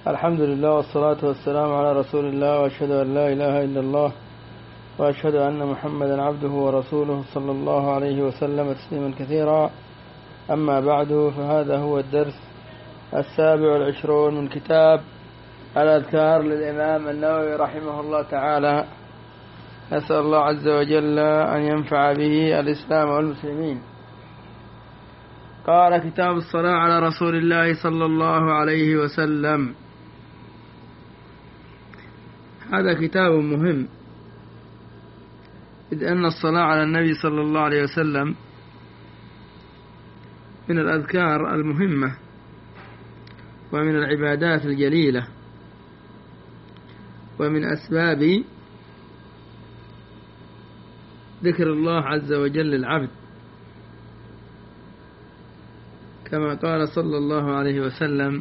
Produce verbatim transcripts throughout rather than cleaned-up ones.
الحمد لله والصلاة والسلام على رسول الله، وأشهد أن لا إله إلا الله، وأشهد أن محمدا عبده ورسوله صلى الله عليه وسلم تسليما كثيرا. أما بعد، فهذا هو الدرس السابع والعشرون من كتاب الأذكار للإمام النووي رحمه الله تعالى. نسأل الله عز وجل أن ينفع به الإسلام والمسلمين. قال: كتاب الصلاة على رسول الله صلى الله عليه وسلم. هذا كتاب مهم، إذ أن الصلاة على النبي صلى الله عليه وسلم من الأذكار المهمة ومن العبادات الجليلة ومن أسباب ذكر الله عز وجل للعبد، كما قال صلى الله عليه وسلم: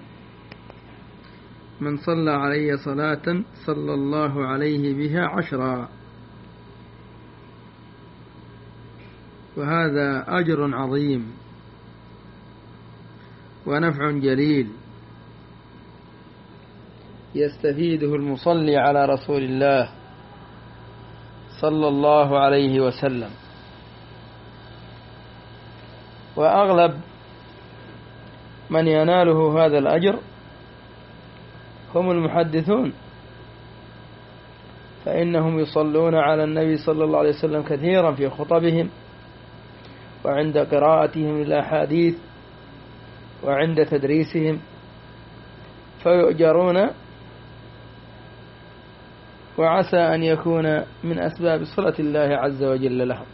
من صلى علي صلاة صلى الله عليه بها عشرا. وهذا أجر عظيم ونفع جليل يستفيده المصلي على رسول الله صلى الله عليه وسلم. وأغلب من يناله هذا الأجر هم المحدثون، فإنهم يصلون على النبي صلى الله عليه وسلم كثيرا في خطبهم وعند قراءتهم للأحاديث وعند تدريسهم، فيؤجرون، وعسى أن يكون من أسباب صلة الله عز وجل لهم.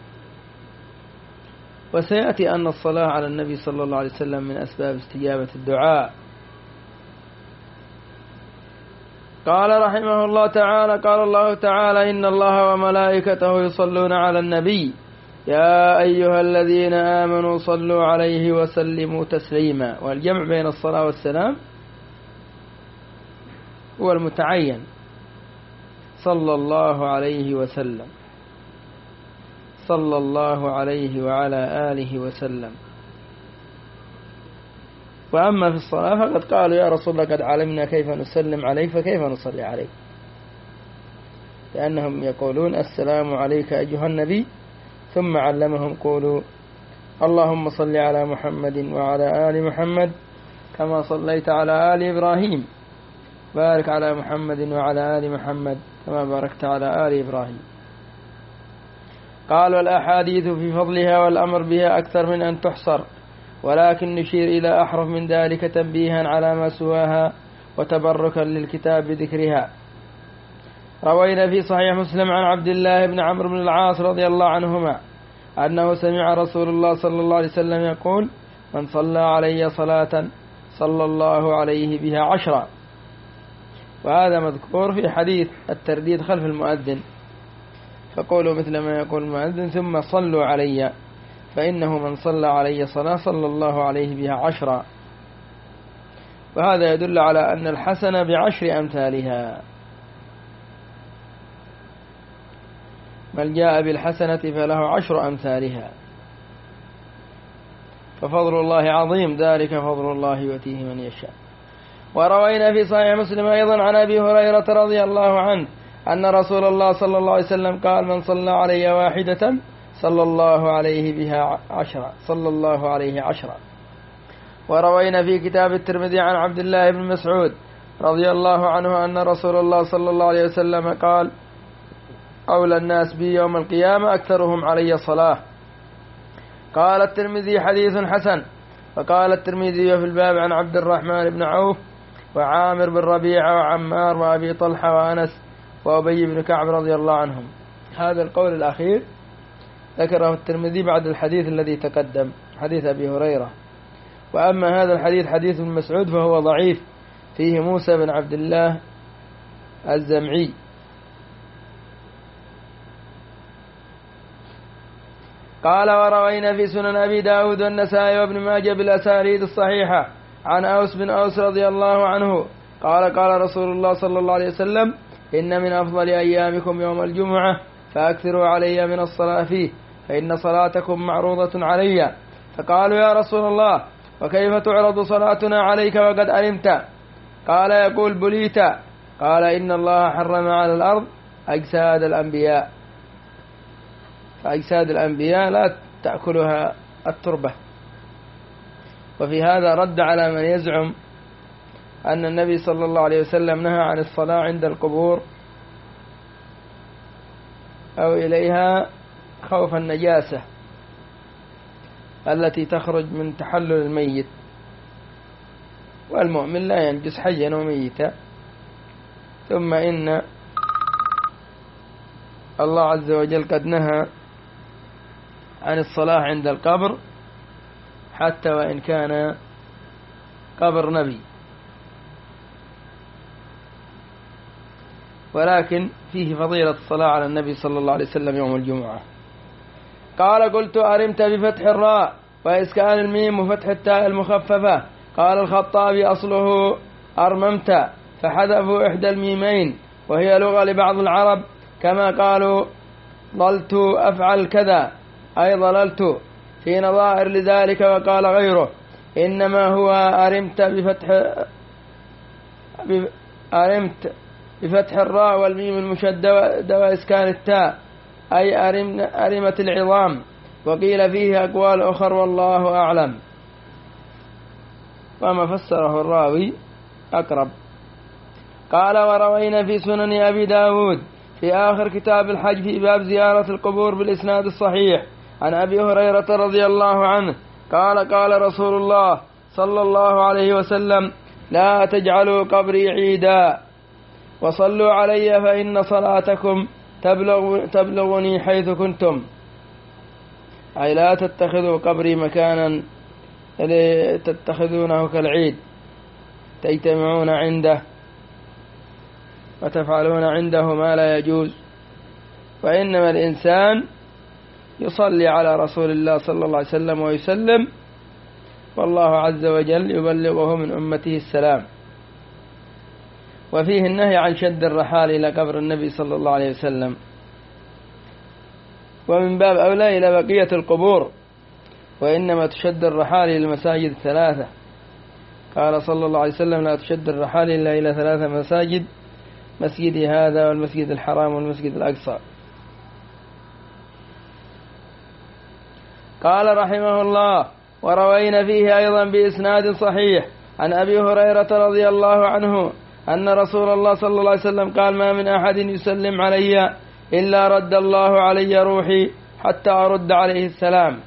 وسيأتي أن الصلاة على النبي صلى الله عليه وسلم من أسباب استجابة الدعاء. قال رحمه الله تعالى: قال الله تعالى: إن الله وملائكته يصلون على النبي يا أيها الذين آمنوا صلوا عليه وسلموا تسليما. والجمع بين الصلاة والسلام هو المتعين، صلى الله عليه وسلم، صلى الله عليه وعلى آله وسلم. وأما في الصلاة فقد قالوا: يا رسول الله قد علمنا كيف نسلم عليك فكيف نصلي عليك، لأنهم يقولون: السلام عليك أيها النبي، ثم علمهم قولوا: اللهم صل على محمد وعلى آل محمد كما صليت على آل إبراهيم، بارك على محمد وعلى آل محمد كما باركت على آل إبراهيم. قال: والأحاديث في فضلها والأمر بها أكثر من أن تحصر، ولكن نشير إلى أحرف من ذلك تنبيها على ما سواها وتبركا للكتاب بذكرها. روينا في صحيح مسلم عن عبد الله بن عمرو بن العاص رضي الله عنهما أنه سمع رسول الله صلى الله عليه وسلم يقول: من صلى علي صلاة صلى الله عليه بها عشرا. وهذا مذكور في حديث الترديد خلف المؤذن، فقولوا مثل ما يقول المؤذن ثم صلوا علي، فإنه من صلى علي صلاة صلى الله عليه بها عشرا. وهذا يدل على أن الحسنة بعشر أمثالها، من جاء بالحسنة فله عشر أمثالها، ففضل الله عظيم، ذلك فضل الله يؤتيه من يشاء. وروينا في صحيح مسلم أيضا عن أبي هريرة رضي الله عنه أن رسول الله صلى الله عليه وسلم قال: من صلى علي واحدة صلى الله عليه بها عشرة، صلى الله عليه عشرة. وروينا في كتاب الترمذي عن عبد الله بن مسعود رضي الله عنه أن رسول الله صلى الله عليه وسلم قال: أولى الناس بي يوم القيامة أكثرهم علي صلاة. قال الترمذي: حديث حسن. وقال الترمذي في الباب عن عبد الرحمن بن عوف وعامر بن ربيعة وعمار وأبي طلحة وأنس وأبي بن كعب رضي الله عنهم. هذا القول الأخير ذكره الترمذي بعد الحديث الذي تقدم، حديث أبي هريرة. وأما هذا الحديث حديث ابن مسعود فهو ضعيف، فيه موسى بن عبد الله الزمعي. قال: وروينا في سنن أبي داود والنسائي وابن ماجه بالأسانيد الصحيحة عن أوس بن أوس رضي الله عنه قال: قال رسول الله صلى الله عليه وسلم: إن من أفضل أيامكم يوم الجمعة، فأكثروا علي من الصلاة فيه، فإن صلاتكم معروضة علي. فقالوا: يا رسول الله، وكيف تعرض صلاتنا عليك وقد علمت؟ قال يقول بليت. قال إن الله حرم على الأرض أجساد الأنبياء، فأجساد الأنبياء لا تأكلها التربة. وفي هذا رد على من يزعم أن النبي صلى الله عليه وسلم نهى عن الصلاة عند القبور أو إليها خوف النجاسة التي تخرج من تحلل الميت، والمؤمن لا ينجس حيا وميتا. ثم إن الله عز وجل قد نهى عن الصلاة عند القبر حتى وإن كان قبر نبي، ولكن فيه فضيلة الصلاة على النبي صلى الله عليه وسلم يوم الجمعة. قال قلت أرمت بفتح الراء وإسكان الميم وفتح التاء المخففة. قال الخطابي أصله أرممت فحذفوا إحدى الميمين، وهي لغة لبعض العرب كما قالوا ضلت أفعل كذا أي ضللت، في نظائر لذلك. وقال غيره إنما هو أرمت بفتح أرمت بفتح الراء والميم المشددة وإسكان التاء أي أرمت العظام. وقيل فيه أقوال أخر والله أعلم، وما فسره الراوي أقرب. قال وروينا في سنن أبي داود في آخر كتاب الحج في باب زيارة القبور بالإسناد الصحيح عن أبي هريرة رضي الله عنه قال قال رسول الله صلى الله عليه وسلم لا تجعلوا قبري عيدا وصلوا علي فإن صلاتكم تبلغ تبلغني حيث كنتم، أي لا تتخذوا قبري مكانا تتخذونه كالعيد تجتمعون عنده وتفعلون عنده ما لا يجوز، وإنما الإنسان يصلي على رسول الله صلى الله عليه وسلم ويسلم، والله عز وجل يبلغه من أمته السلام. وفيه النهي عن شد الرحال إلى قبر النبي صلى الله عليه وسلم، ومن باب أولى إلى بقية القبور، وإنما تشد الرحال إلى المساجد الثلاثة. قال صلى الله عليه وسلم لا تشد الرحال إلا إلى ثلاثة مساجد، مسجد هذا والمسجد الحرام والمسجد الأقصى. قال رحمه الله وروينا فيه أيضا بإسناد صحيح عن أبي هريرة رضي الله عنه أن رسول الله صلى الله عليه وسلم قال ما من أحد يسلم علي إلا رد الله علي روحي حتى أرد عليه السلام.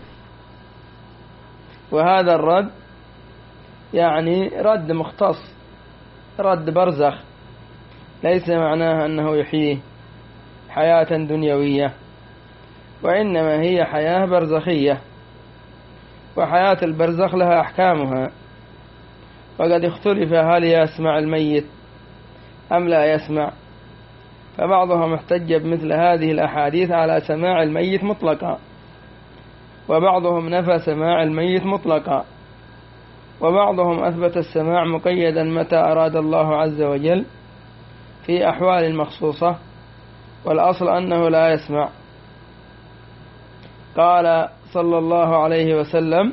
وهذا الرد يعني رد مختص، رد برزخ، ليس معناه أنه يحييه حياة دنيوية، وإنما هي حياة برزخية، وحياة البرزخ لها أحكامها. وقد اختلف هل يسمع الميت أم لا يسمع، فبعضهم احتج بمثل هذه الأحاديث على سماع الميت مطلقا، وبعضهم نفى سماع الميت مطلقا، وبعضهم أثبت السماع مقيدا متى أراد الله عز وجل في أحوال مخصوصة، والأصل أنه لا يسمع. قال صلى الله عليه وسلم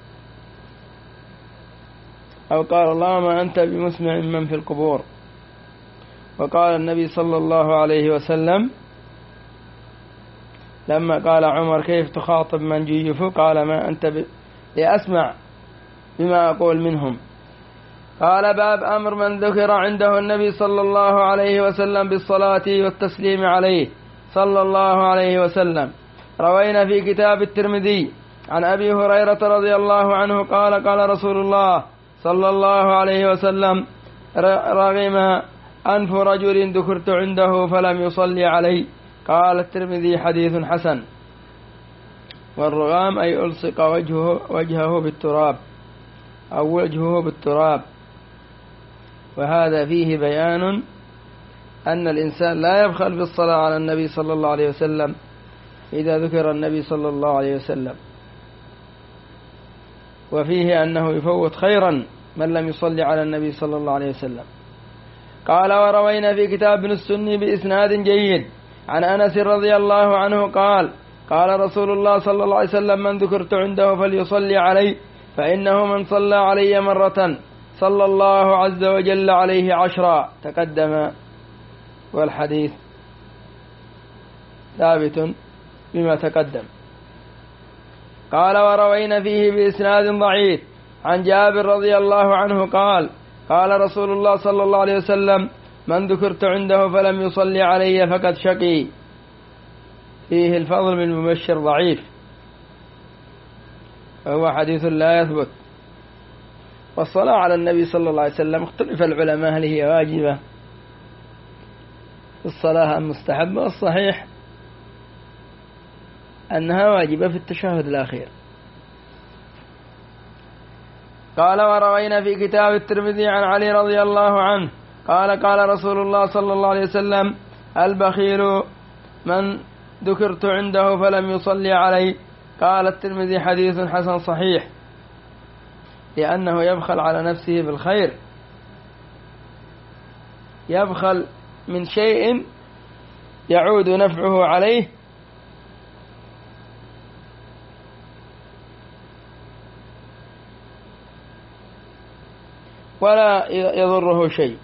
أو قال الله ما أنت بمسمع من في القبور. وقال النبي صلى الله عليه وسلم لما قال عمر كيف تخاطب من جيفوا قال ما أنت ب... لأسمع بما أقول منهم. قال باب أمر من ذكر عنده النبي صلى الله عليه وسلم بالصلاة والتسليم عليه صلى الله عليه وسلم. روينا في كتاب الترمذي عن أبي هريرة رضي الله عنه قال قال رسول الله صلى الله عليه وسلم رغم أنف رجل ذكرت عنده فلم يصلي علي. قال الترمذي حديث حسن. والرغام أي ألصق وجهه, وجهه بالتراب أو وجهه بالتراب. وهذا فيه بيان أن الإنسان لا يبخل بالصلاة على النبي صلى الله عليه وسلم إذا ذكر النبي صلى الله عليه وسلم، وفيه أنه يفوت خيرا من لم يصلي على النبي صلى الله عليه وسلم. قال وروينا في كتاب ابن السني بإسناد جيد عن أنس رضي الله عنه قال قال رسول الله صلى الله عليه وسلم من ذكرت عنده فليصلي علي فإنه من صلى علي مرة صلى الله عز وجل عليه عشرا، تقدم والحديث ثابت بما تقدم. قال وروينا فيه بإسناد ضعيف عن جابر رضي الله عنه قال قال رسول الله صلى الله عليه وسلم من ذكرت عنده فلم يصلي علي فقد شقي. فيه الفضل من مبشر ضعيف، وهو حديث لا يثبت. والصلاة على النبي صلى الله عليه وسلم اختلف العلماء هل هي واجبة الصلاة أم مستحبة، والصحيح أنها واجبة في التشهد الأخير. قال وروينا في كتاب الترمذي عن علي رضي الله عنه قال قال رسول الله صلى الله عليه وسلم البخيل من ذكرت عنده فلم يصلي علي. قال الترمذي حديث حسن صحيح، لأنه يبخل على نفسه بالخير، يبخل من شيء يعود نفعه عليه ولا يضره شيء.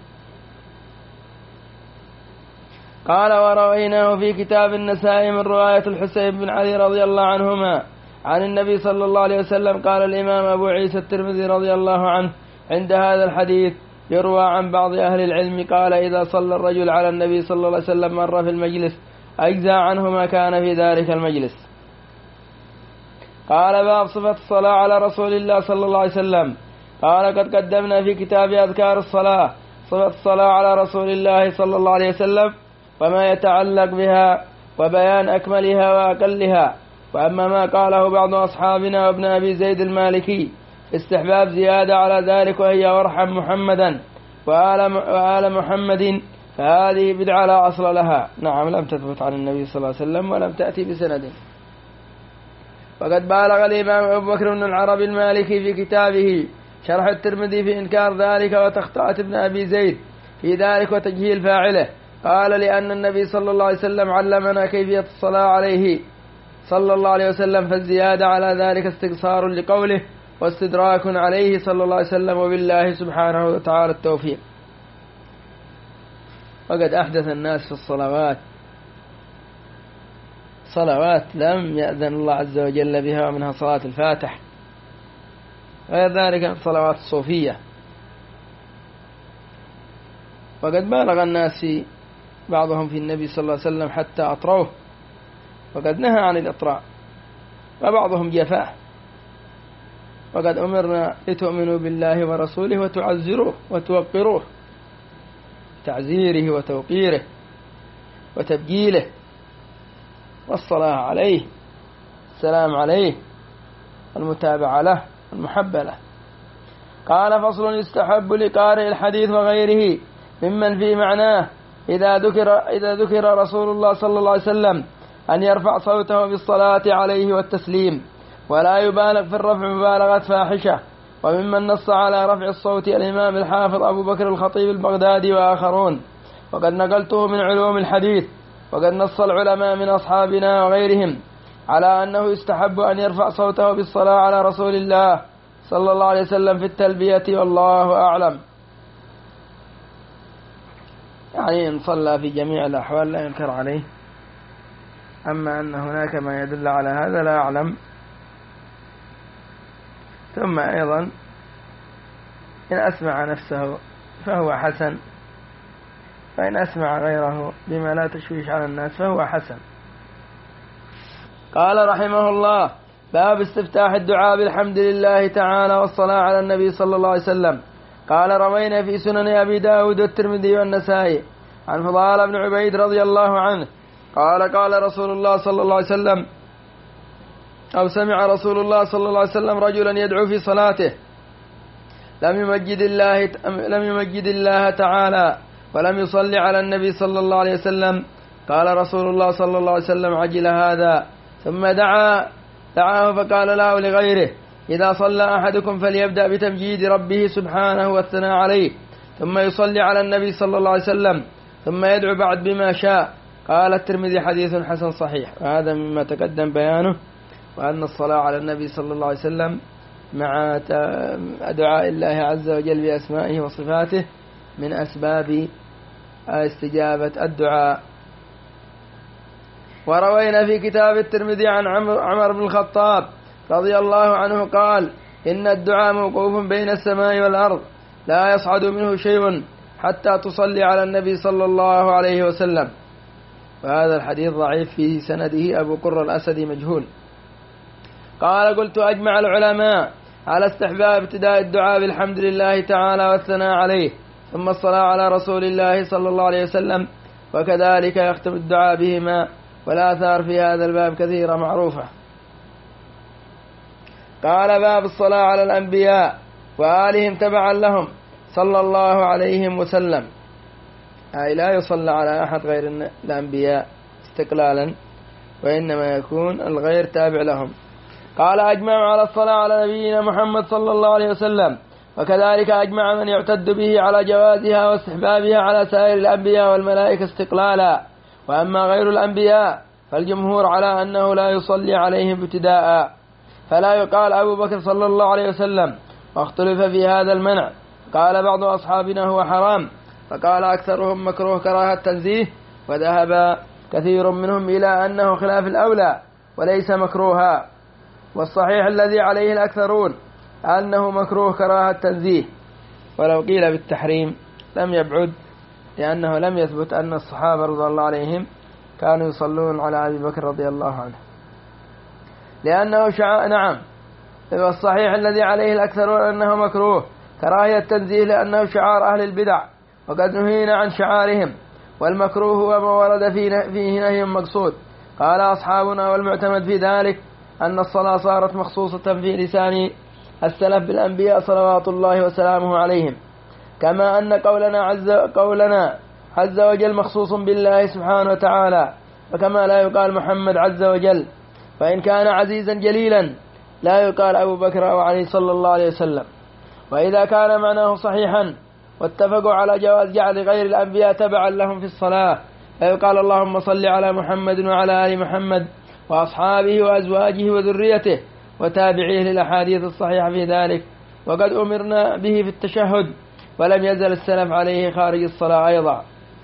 قال ورويناه في كتاب النسائي من رواية الحسين بن علي رضي الله عنهما عن النبي صلى الله عليه وسلم. قال الإمام أبو عيسى الترمذي رضي الله عنه عند هذا الحديث يروى عن بعض أهل العلم قال إذا صلى الرجل على النبي صلى الله عليه وسلم مرة في المجلس أجزى عنه ما كان في ذلك المجلس. قال باب صفة الصلاة على رسول الله صلى الله عليه وسلم. قال قد قدمنا في كتاب أذكار الصلاة صفة الصلاة على رسول الله صلى الله عليه وسلم وما يتعلق بها وبيان أكملها وأقلها. وأما ما قاله بعض أصحابنا وابن أبي زيد المالكي استحباب زيادة على ذلك وهي وارحم محمدا وآل, وآل محمد فهذه بدعة لا أصل لها. نعم لم تثبت عن النبي صلى الله عليه وسلم ولم تأتي بسند. وقد بالغ الإمام أبو بكر بن العربي المالكي في كتابه شرح الترمذي في إنكار ذلك وتخطئة ابن أبي زيد في ذلك وتجهيل فاعله. قال لأن النبي صلى الله عليه وسلم علمنا كيفية الصلاة عليه صلى الله عليه وسلم، فالزيادة على ذلك استقصار لقوله واستدراك عليه صلى الله عليه وسلم، وبالله سبحانه وتعالى التوفيق. وقد أحدث الناس في الصلوات صلوات لم يأذن الله عز وجل بها، ومنها صلاة الفاتح، غير ذلك الصلوات الصوفية. وقد بالغ الناس في بعضهم في النبي صلى الله عليه وسلم حتى أطروه، وقد نهى عن الإطراء، وبعضهم جفاه. وقد أمرنا لتؤمنوا بالله ورسوله وتعزروه وتوقروه، تعزيره وتوقيره وتبجيله والصلاة عليه السلام عليه المتابعة له المحبة له. قال فصل يستحب لقارئ الحديث وغيره ممن في معناه إذا ذكر, إذا ذكر رسول الله صلى الله عليه وسلم أن يرفع صوته بالصلاة عليه والتسليم ولا يبالغ في الرفع مبالغة فاحشة. وممن نص على رفع الصوت الإمام الحافظ أبو بكر الخطيب البغدادي وآخرون، وقد نقلته من علوم الحديث. وقد نص العلماء من أصحابنا وغيرهم على أنه يستحب أن يرفع صوته بالصلاة على رسول الله صلى الله عليه وسلم في التلبية، والله أعلم. يعني إن صلى في جميع الأحوال لا ينكر عليه، أما أن هناك ما يدل على هذا لا أعلم. ثم أيضا إن أسمع نفسه فهو حسن، فإن أسمع غيره بما لا تشويش على الناس فهو حسن. قال رحمه الله باب استفتاح الدعاء بالحمد لله تعالى والصلاة على النبي صلى الله عليه وسلم. قال روينا في سنن أبي داود والترمذي والنسائي عن فضال بن عبيد رضي الله عنه قال قال رسول الله صلى الله عليه وسلم أو سمع رسول الله صلى الله عليه وسلم رجلا يدعو في صلاته لم يمجد الله لم يمجد الله تعالى ولم يصلي على النبي صلى الله عليه وسلم. قال رسول الله صلى الله عليه وسلم عجل هذا، ثم دعا دعاه فقال له لغيره إذا صلى أحدكم فليبدأ بتمجيد ربه سبحانه والثناء عليه، ثم يصلي على النبي صلى الله عليه وسلم، ثم يدعو بعد بما شاء. قال الترمذي حديث حسن صحيح. وهذا مما تقدم بيانه، وأن الصلاة على النبي صلى الله عليه وسلم مع دعاء الله عز وجل بأسمائه وصفاته من أسباب استجابة الدعاء. وروينا في كتاب الترمذي عن عمر بن الخطاب رضي الله عنه قال: إن الدعاء موقوف بين السماء والأرض لا يصعد منه شيء حتى تصلي على النبي صلى الله عليه وسلم. وهذا الحديث ضعيف في سنده أبو قرة الأسدي مجهول. قال: قلت: أجمع العلماء على استحباب ابتداء الدعاء بالحمد لله تعالى والثناء عليه ثم الصلاة على رسول الله صلى الله عليه وسلم، وكذلك يختم الدعاء بهما، والآثار في هذا الباب كثيرة معروفة. قال: باب الصلاة على الأنبياء وآلهم تبعا لهم صلى الله عليه وسلم، أي لا يصلى على أحد غير الأنبياء استقلالا، وإنما يكون الغير تابع لهم. قال: أجمع على الصلاة على نبينا محمد صلى الله عليه وسلم، وكذلك أجمع من يعتد به على جوازها واستحبابها على سائر الأنبياء والملائكة استقلالا. وأما غير الأنبياء فالجمهور على أنه لا يصلي عليهم ابتداء، فلا يقال أبو بكر صلى الله عليه وسلم، واختلف في هذا المنع. قال بعض أصحابنا هو حرام، فقال أكثرهم مكروه كراهة تنزيه، وذهب كثير منهم إلى أنه خلاف الأولى وليس مكروها. والصحيح الذي عليه الأكثرون أنه مكروه كراهة تنزيه، ولو قيل بالتحريم لم يبعد، لأنه لم يثبت أن الصحابة رضي الله عليهم كانوا يصلون على أبي بكر رضي الله عنه، لأنه شعار. نعم، والصحيح الذي عليه الأكثرون أنه مكروه كراهية تنزيه، لأنه شعار أهل البدع وقد نهينا عن شعارهم، والمكروه هو ما ورد فيه نهي مقصود. قال أصحابنا: والمعتمد في ذلك أن الصلاة صارت مخصوصة في لسان السلف بالأنبياء صلوات الله وسلامه عليهم، كما أن قولنا عز, قولنا عز وجل مخصوص بالله سبحانه وتعالى، وكما لا يقال محمد عز وجل، فإن كان عزيزا جليلا لا يقال أبو بكر أو علي صلى الله عليه وسلم. وإذا كان معناه صحيحا واتفقوا على جواز جعل غير الأنبياء تبعا لهم في الصلاة، فيقال اللهم صل على محمد وعلى آل محمد وأصحابه وأزواجه وذريته وتابعيه للأحاديث الصحيحة في ذلك، وقد أمرنا به في التشهد، ولم يزل السلف عليه خارج الصلاة أيضا.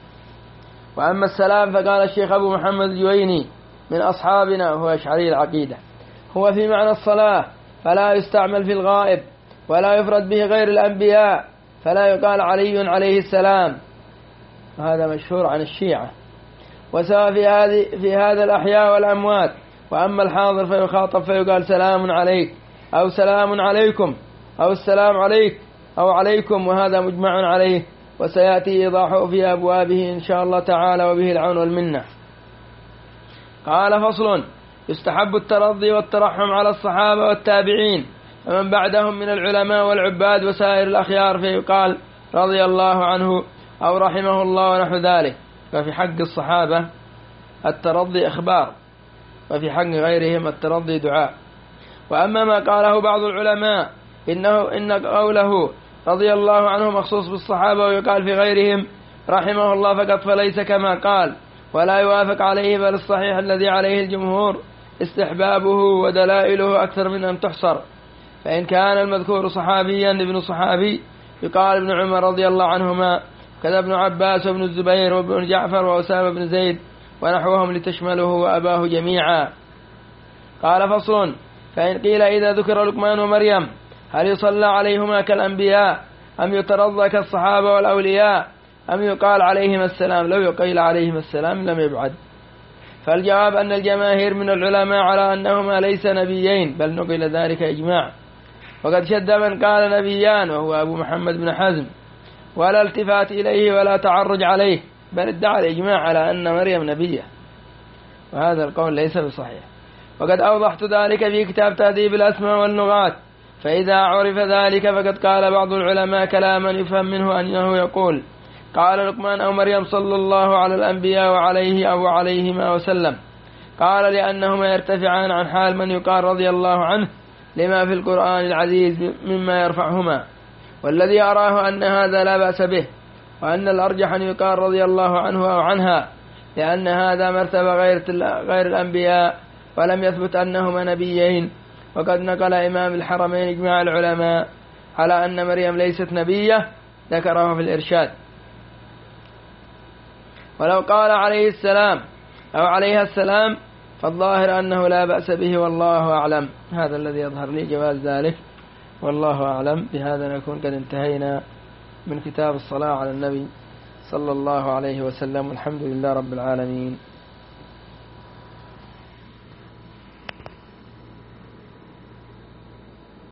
وأما السلام فقال الشيخ أبو محمد الجويني من أصحابنا وهو أشعري العقيدة، هو في معنى الصلاة، فلا يستعمل في الغائب، ولا يفرد به غير الأنبياء، فلا يقال علي عليه السلام، هذا مشهور عن الشيعة. وسواء في هذه في هذا الأحياء والأموات. وأما الحاضر فيخاطب فيقال سلام عليك أو سلام عليكم أو السلام عليك أو عليكم، وهذا مجمع عليه، وسيأتي إيضاحه في أبوابه إن شاء الله تعالى، وبه العون والمنة. قال: فصل: يستحب الترضي والترحم على الصحابة والتابعين ومن بعدهم من العلماء والعباد وسائر الأخيار، فيقال رضي الله عنه أو رحمه الله ونحو ذلك. ففي حق الصحابة الترضي إخبار، وفي حق غيرهم الترضي دعاء. وأما ما قاله بعض العلماء إنه إن قوله رضي الله عنه مخصوص بالصحابة ويقال في غيرهم رحمه الله فقط، فليس كما قال ولا يوافق عليه، بل الصحيح الذي عليه الجمهور استحبابه، ودلائله أكثر من أن تحصر. فإن كان المذكور صحابيا ابن صحابي يقال ابن عمر رضي الله عنهما، كذا ابن عباس وابن الزبير وابن جعفر وأسامة بن زيد ونحوهم لتشمله وأباه جميعا. قال: فصل: فإن قيل إذا ذكر لقمان ومريم هل يصلى عليهما كالأنبياء أم يترضى كالصحابة والأولياء أم يقال عليهم السلام؟ لو يقيل عليهم السلام لم يبعد. فالجواب أن الجماهير من العلماء على أنهما ليس نبيين، بل نقل ذلك إجماع، وقد شد من قال نبيان وهو أبو محمد بن حزم، ولا التفات إليه ولا تعرج عليه، بل ادعى الإجماع على أن مريم نبية، وهذا القول ليس بصحيح. وقد أوضحت ذلك في كتاب تهذيب الأسماء واللغات. فإذا عرف ذلك فقد قال بعض العلماء كلاما يفهم منه أنه يقول قال لقمان أو مريم صلى الله على الأنبياء وعليه أو عليهما وسلم. قال: لأنهما يرتفعان عن حال من يقال رضي الله عنه لما في القرآن العزيز مما يرفعهما، والذي أراه أن هذا لا بأس به، وأن الأرجح أن يقال رضي الله عنه أو عنها، لأن هذا مرتبة غير غير الأنبياء، ولم يثبت أنهما نبيين، وقد نقل إمام الحرمين إجماع العلماء على أن مريم ليست نبية، ذكره في الإرشاد. ولو قال عليه السلام أو عليها السلام فالظاهر أنه لا بأس به، والله أعلم. هذا الذي يظهر لي جواز ذلك، والله أعلم. بهذا نكون قد انتهينا من كتاب الصلاة على النبي صلى الله عليه وسلم، والحمد لله رب العالمين.